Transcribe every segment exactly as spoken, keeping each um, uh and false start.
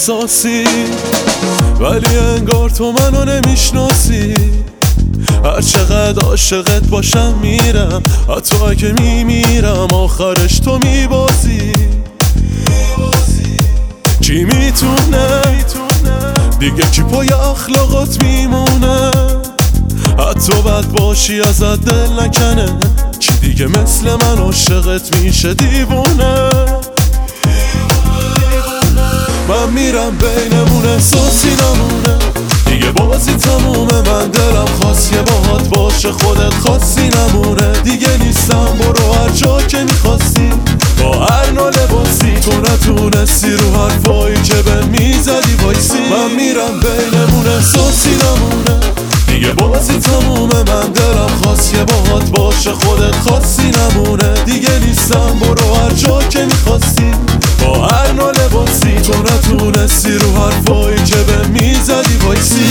احساسی، ولی انگار تو منو نمیشناسی. هر چقدر عاشقت باشم میرم، حتی اگه میمیرم آخرش تو میبازی. کی میتونه دیگه کی پای اخلاقات میمونه؟ حتی بد باشی ازت دل نکنه، کی دیگه مثل من عاشقت میشه دیوونه؟ من میرم بینمون احساسی نمونه، دیگه بازی تمومه. من دلم خواست یه باهات باشه، خودت خواستی نمونه. دیگه نیستم برو هر جا که میخواستی، با هر نوع لباسی. تو نتونستی رو حرفایی که به میزدی وایسی. من میرم بینمون احساسی نمونه، دیگه بازی تمومه. من دلم خواست یه باهات باشه، خودت خواستی نمونه. دیگه نیستم برو هر جا که میخواستی، با هر نوع لباسی. تو نتونستی رو حرفایی که به میزدی وایسی.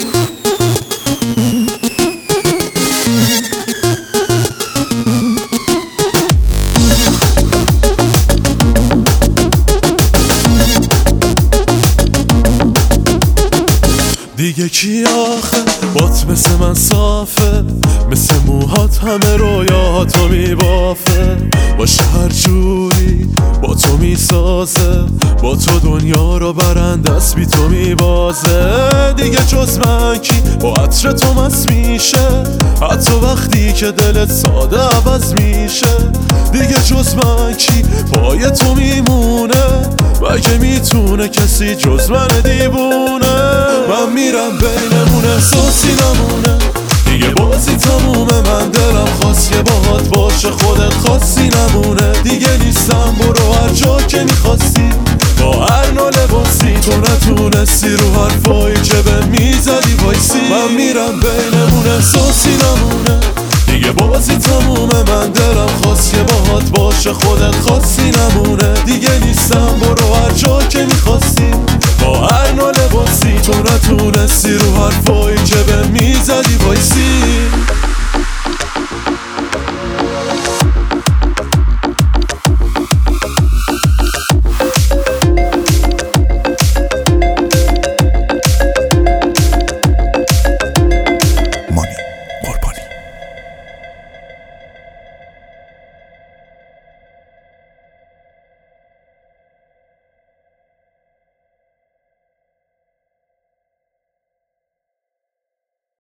دیگه کی آخه بات مثل من صافه، مثل موهات همه رویاهاتو میبافه. باشه هر جوری با تو میسازه، با تو دنیا رو برند دست بی تو میبازه. دیگه جز من کی با عطر تو مست میشه، حتی وقتی که دلت ساده عوض میشه. دیگه جز من کی پای تو میمونه، مگه میتونه کسی جز من دیوونه؟ من میرم بینمون احساسی نمونه، دیگه بازی تمومه. من دلم خواست یه باهات باشه، خودت خواستی نمونه. دیگه نیستم برو هر جا که میخواستی، با هر نوع لباسی. تو نتونستی رو حرفایی که به میزدی وایسی. من میرم بینمون احساسی نمونه، دیگه بازی تمومه. من دلم خواست یه باهات باشه، خودت خواستی نمونه. دیگه نیستم برو هر جا که میخواستی، با هر نوع لباسی. تو نتونستی رو حرفایی که به میزدی وایسی.